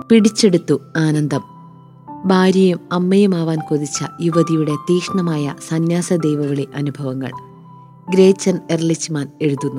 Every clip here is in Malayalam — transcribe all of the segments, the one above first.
പിടിച്ചെടുത്തു ആനന്ദം. ഭാര്യയും അമ്മയുമാവാൻ കൊതിച്ച യുവതിയുടെ തീക്ഷ്ണമായ സന്യാസ ദൈവവിളി അനുഭവങ്ങൾ. ഗ്രേച്ചൻ എർലിച്ച്മാൻ എഴുതുന്നു.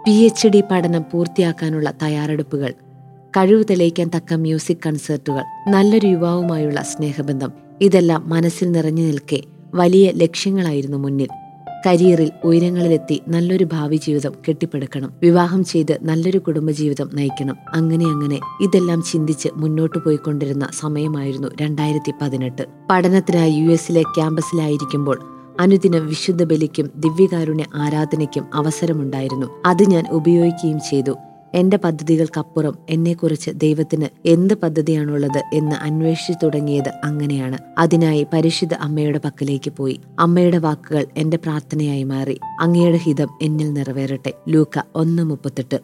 PhD പഠനം പൂർത്തിയാക്കാനുള്ള തയ്യാറെടുപ്പുകൾ, കഴിവ് തെളിയിക്കാൻ തക്ക മ്യൂസിക് കൺസേർട്ടുകൾ, നല്ലൊരു യുവാവുമായുള്ള സ്നേഹബന്ധം, ഇതെല്ലാം മനസ്സിൽ നിറഞ്ഞു നിൽക്കെ വലിയ ലക്ഷ്യങ്ങളായിരുന്നു മുന്നിൽ. കരിയറിൽ ഉയരങ്ങളിലെത്തി നല്ലൊരു ഭാവി ജീവിതം കെട്ടിപ്പടുക്കണം, വിവാഹം ചെയ്ത് നല്ലൊരു കുടുംബജീവിതം നയിക്കണം. അങ്ങനെ ഇതെല്ലാം ചിന്തിച്ച് മുന്നോട്ടു പോയിക്കൊണ്ടിരുന്ന സമയമായിരുന്നു 2018. പഠനത്തിനായി US ക്യാമ്പസിലായിരിക്കുമ്പോൾ അനുദിനം വിശുദ്ധ ബലിക്കും ദിവ്യകാരുണ്യ ആരാധനയ്ക്കും അവസരമുണ്ടായിരുന്നു. അത് ഞാൻ ഉപയോഗിക്കുകയും ചെയ്തു. എന്റെ പദ്ധതികൾക്കപ്പുറം എന്നെക്കുറിച്ച് ദൈവത്തിന് എന്ത് പദ്ധതിയാണുള്ളത് എന്ന് അന്വേഷിച്ചു തുടങ്ങിയത് അങ്ങനെയാണ്. അതിനായി പരിശുദ്ധ അമ്മയുടെ പക്കലേക്ക് പോയി. അമ്മയുടെ വാക്കുകൾ എന്റെ പ്രാർത്ഥനയായി മാറി. അങ്ങയുടെ ഹിതം എന്നിൽ നിറവേറട്ടെ. ലൂക്ക 1:38.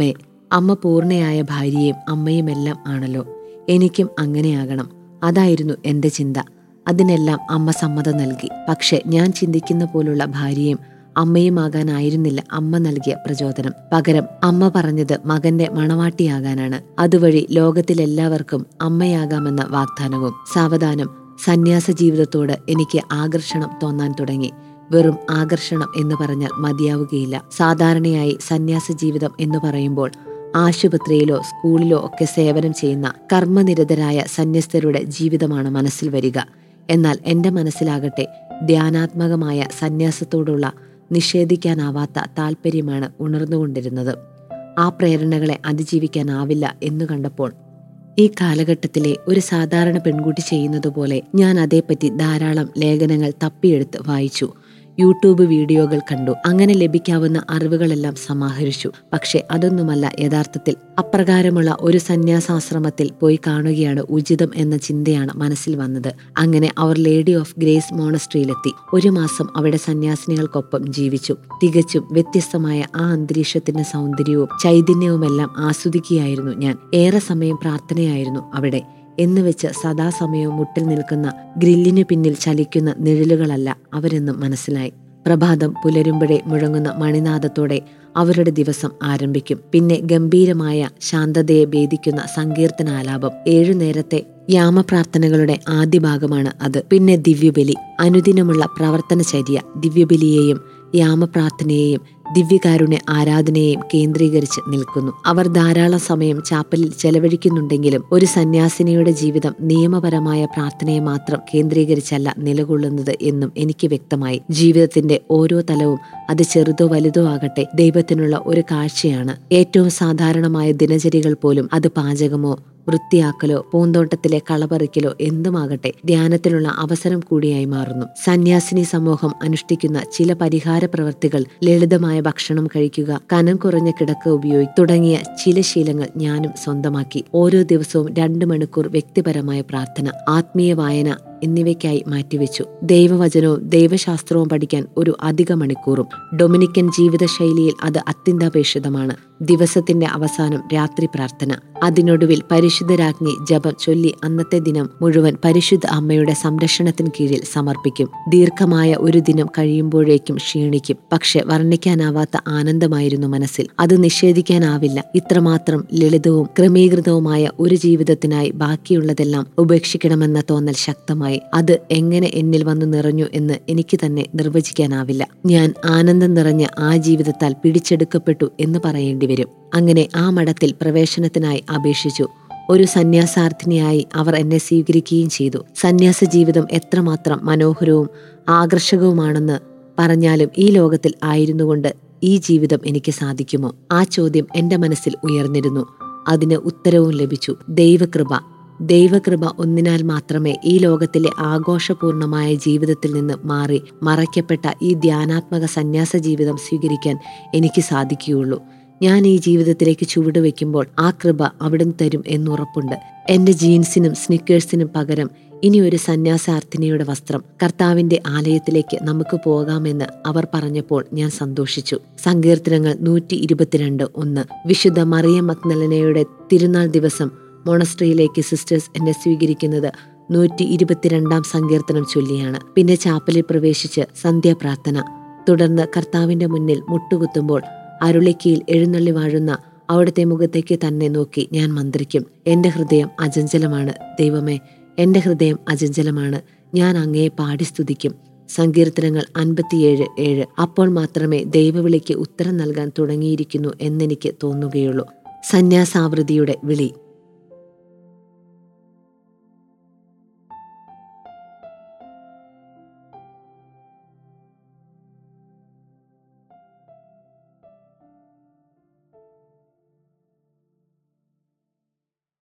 അമ്മ പൂർണ്ണയായ ഭാര്യയും അമ്മയുമെല്ലാം ആണല്ലോ. എനിക്കും അങ്ങനെയാകണം. അതായിരുന്നു എന്റെ ചിന്ത. അതിനെല്ലാം അമ്മ സമ്മതം നൽകി. പക്ഷെ ഞാൻ ചിന്തിക്കുന്ന പോലുള്ള ഭാര്യയും അമ്മയുമാകാനായിരുന്നില്ല അമ്മ നൽകിയ പ്രചോദനം. പകരം അമ്മ പറഞ്ഞത് മകന്റെ മണവാട്ടിയാകാനാണ്. അതുവഴി ലോകത്തിലെല്ലാവർക്കും അമ്മയാകാമെന്ന വാഗ്ദാനവും. സാവധാനം സന്യാസ ജീവിതത്തോട് എനിക്ക് ആകർഷണം തോന്നാൻ തുടങ്ങി. വെറും ആകർഷണം എന്ന് പറഞ്ഞാൽ മതിയാവുകയില്ല. സാധാരണയായി സന്യാസ ജീവിതം എന്ന് പറയുമ്പോൾ ആശുപത്രിയിലോ സ്കൂളിലോ ഒക്കെ സേവനം ചെയ്യുന്ന കർമ്മനിരതരായ സന്യസ്തരുടെ ജീവിതമാണ് മനസ്സിൽ വരിക. എന്നാൽ എന്റെ മനസ്സിലാകട്ടെ ധ്യാനാത്മകമായ സന്യാസത്തോടുള്ള നിഷേധിക്കാനാവാത്ത താല്പര്യമാണ് ഉണർന്നുകൊണ്ടിരുന്നത്. ആ പ്രേരണകളെ അതിജീവിക്കാനാവില്ല എന്നു കണ്ടപ്പോൾ ഈ കാലഘട്ടത്തിലെ ഒരു സാധാരണ പെൺകുട്ടി ചെയ്യുന്നതുപോലെ ഞാൻ അതേപ്പറ്റി ധാരാളം ലേഖനങ്ങൾ തപ്പിയെടുത്ത് വായിച്ചു. യൂട്യൂബ് വീഡിയോകൾ കണ്ടു. അങ്ങനെ ലഭിക്കാവുന്ന അറിവുകളെല്ലാം സമാഹരിച്ചു. പക്ഷെ അതൊന്നുമല്ല യഥാർത്ഥത്തിൽ. അപ്രകാരമുള്ള ഒരു സന്യാസാശ്രമത്തിൽ പോയി കാണുകയാണ് ഉചിതം എന്ന ചിന്തയാണ് മനസ്സിൽ വന്നത്. അങ്ങനെ അവർ ലേഡി ഓഫ് ഗ്രേസ് മോണസ്ട്രിയിലെത്തി. 1 മാസം അവിടെ സന്യാസിനികൾക്കൊപ്പം ജീവിച്ചു. തികച്ചും വ്യത്യസ്തമായ ആ അന്തരീക്ഷത്തിന്റെ സൗന്ദര്യവും ചൈതന്യവുമെല്ലാം ആസ്വദിക്കുകയായിരുന്നു ഞാൻ. ഏറെ സമയം പ്രാർത്ഥനയായിരുന്നു അവിടെ. എന്നുവെച്ച് സദാസമയവും മുട്ടിൽ നിൽക്കുന്ന ഗ്രില്ലിനു പിന്നിൽ ചലിക്കുന്ന നിഴലുകളല്ല അവരെന്നും മനസ്സിലായി. പ്രഭാതം പുലരുമ്പോഴേ മുഴങ്ങുന്ന മണിനാദത്തോടെ അവരുടെ ദിവസം ആരംഭിക്കും. പിന്നെ ഗംഭീരമായ ശാന്തതയെ ഭേദിക്കുന്ന സങ്കീർത്തനാലാപം. 7 നേരത്തെ യാമപ്രാർത്ഥനകളുടെ ആദ്യ ഭാഗമാണ് അത്. പിന്നെ ദിവ്യബലി. അനുദിനമുള്ള പ്രവർത്തനചര്യ ദിവ്യബലിയെയും യാമപ്രാർത്ഥനയെയും ദിവ്യകാരുണ്യ ആരാധനയെയും കേന്ദ്രീകരിച്ച് നിൽക്കുന്നു. അവർ ധാരാളം സമയം ചാപ്പലിൽ ചെലവഴിക്കുന്നുണ്ടെങ്കിലും ഒരു സന്യാസിനിയുടെ ജീവിതം നിയമപരമായ പ്രാർത്ഥനയെ മാത്രം കേന്ദ്രീകരിച്ചല്ല നിലകൊള്ളുന്നത് എന്നും എനിക്ക് വ്യക്തമായി. ജീവിതത്തിന്റെ ഓരോ തലവും, അത് ചെറുതോ വലുതോ ആകട്ടെ, ദൈവത്തിനുള്ള ഒരു കാഴ്ചയാണ്. ഏറ്റവും സാധാരണമായ ദിനചര്യകൾ പോലും, അത് പാചകമോ വൃത്തിയാക്കലോ പൂന്തോട്ടത്തിലെ കളപറിക്കലോ എന്തുമാകട്ടെ, ധ്യാനത്തിനുള്ള അവസരം കൂടിയായി മാറുന്നു. സന്യാസിനി സമൂഹം അനുഷ്ഠിക്കുന്ന ചില പരിഹാര പ്രവർത്തികൾ, ലളിതമായ ഭക്ഷണം കഴിക്കുക, കനം കുറഞ്ഞ കിടക്ക ഉപയോഗിക്കുക തുടങ്ങിയ ചില ശീലങ്ങൾ ഞാനും സ്വന്തമാക്കി. ഓരോ ദിവസവും 2 മണിക്കൂർ വ്യക്തിപരമായ പ്രാർത്ഥന, ആത്മീയ വായന എന്നിവയ്ക്കായി മാറ്റിവെച്ചു. ദൈവവചനവും ദൈവശാസ്ത്രവും പഠിക്കാൻ ഒരു അധിക മണിക്കൂറും. ഡൊമിനിക്കൻ ജീവിതശൈലിയിൽ അത് അത്യന്താപേക്ഷിതമാണ്. ദിവസത്തിന്റെ അവസാനം രാത്രി പ്രാർത്ഥന. അതിനൊടുവിൽ പരിശുദ്ധ രാജ്ഞി ജപം ചൊല്ലി അന്നത്തെ ദിനം മുഴുവൻ പരിശുദ്ധ അമ്മയുടെ സംരക്ഷണത്തിന് കീഴിൽ സമർപ്പിക്കും. ദീർഘമായ ഒരു ദിനം കഴിയുമ്പോഴേക്കും ക്ഷീണിക്കും. പക്ഷെ വർണ്ണിക്കാനാവാത്ത ആനന്ദമായിരുന്നു മനസ്സിൽ. അത് നിഷേധിക്കാനാവില്ല. ഇത്രമാത്രം ലളിതവും ക്രമീകൃതവുമായ ഒരു ജീവിതത്തിനായി ബാക്കിയുള്ളതെല്ലാം ഉപേക്ഷിക്കണമെന്ന തോന്നൽ ശക്തമായി. അത് എങ്ങനെ എന്നിൽ വന്നു നിറഞ്ഞു എന്ന് എനിക്ക് തന്നെ നിർവചിക്കാനാവില്ല. ഞാൻ ആനന്ദം നിറഞ്ഞ ആ ജീവിതത്താൽ പിടിച്ചെടുക്കപ്പെട്ടു എന്ന് പറയേണ്ടി വരും. അങ്ങനെ ആ മഠത്തിൽ പ്രവേശനത്തിനായി അപേക്ഷിച്ചു. ഒരു സന്യാസാർത്ഥിനിയായി അവർ എന്നെ സ്വീകരിക്കുകയും ചെയ്തു. സന്യാസ ജീവിതം എത്രമാത്രം മനോഹരവും ആകർഷകവുമാണെന്ന് പറഞ്ഞാലും ഈ ലോകത്തിൽ ആയിരുന്നുകൊണ്ട് ഈ ജീവിതം എനിക്ക് സാധിക്കുമോ? ആ ചോദ്യം എന്റെ മനസ്സിൽ ഉയർന്നിരുന്നു. അതിന് ഉത്തരവും ലഭിച്ചു. ദൈവകൃപ ഒന്നിനാൽ മാത്രമേ ഈ ലോകത്തിലെ ആഘോഷപൂർണമായ ജീവിതത്തിൽ നിന്ന് മാറി മറയ്ക്കപ്പെട്ട ഈ ധ്യാനാത്മക സന്യാസ ജീവിതം സ്വീകരിക്കാൻ എനിക്ക് സാധിക്കുകയുള്ളൂ. ഞാൻ ഈ ജീവിതത്തിലേക്ക് ചുവടുവെക്കുമ്പോൾ ആ കൃപ അവിടുന്ന് തരും എന്നുറപ്പുണ്ട്. എന്റെ ജീൻസിനും സ്നിക്കേഴ്സിനും പകരം ഇനി ഒരു സന്യാസാർത്ഥിനിയുടെ വസ്ത്രം. കർത്താവിന്റെ ആലയത്തിലേക്ക് നമുക്ക് പോകാമെന്ന് അവർ പറഞ്ഞപ്പോൾ ഞാൻ സന്തോഷിച്ചു. സങ്കീർത്തനങ്ങൾ 122:1. വിശുദ്ധ മറിയം മഗ്ദലനയുടെ തിരുനാൾ ദിവസം മോണസ്ട്രിയിലേക്ക് സിസ്റ്റേഴ്സ് എന്നെ സ്വീകരിക്കുന്നത് 122-ാം സങ്കീർത്തനം ചൊല്ലിയാണ്. പിന്നെ ചാപ്പലിൽ പ്രവേശിച്ച് സന്ധ്യാപ്രാർത്ഥന. തുടർന്ന് കർത്താവിന്റെ മുന്നിൽ മുട്ടുകുത്തുമ്പോൾ അരുളിക്കയിൽ എഴുന്നള്ളി വാഴുന്ന അവിടുത്തെ മുഖത്തേക്ക് തന്നെ നോക്കി ഞാൻ മന്ത്രിക്കും. എൻ്റെ ഹൃദയം അചഞ്ചലമാണ് ദൈവമേ, എൻ്റെ ഹൃദയം അചഞ്ചലമാണ്. ഞാൻ അങ്ങയെ പാടി സ്തുതിക്കും. സങ്കീർത്തനങ്ങൾ 57:7. അപ്പോൾ മാത്രമേ ദൈവവിളിക്ക് ഉത്തരം നൽകാൻ തുടങ്ങിയിരിക്കുന്നു എന്നെനിക്ക് തോന്നുകയുള്ളൂ. സന്യാസാവൃത്തിയുടെ വിളി.